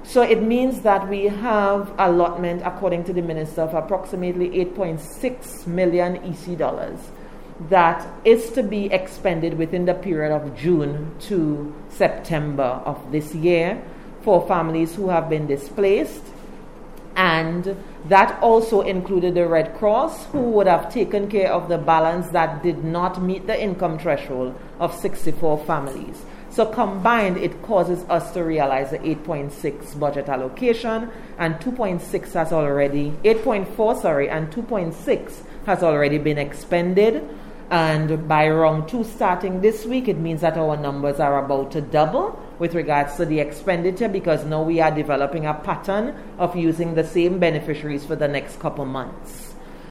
So it means that we have allotment, according to the minister, of approximately 8.6 million EC dollars that is to be expended within the period of June to September of this year for families who have been displaced. And that also included the Red Cross, who would have taken care of the balance that did not meet the income threshold of 64 families. So combined, it causes us to realize the 8.6 budget allocation, and 2.6 has already, 8.4, sorry, and 2.6 has already been expended. And by round 2 starting this week, it means that our numbers are about to double with regards to the expenditure, because now we are developing a pattern of using the same beneficiaries for the next couple months.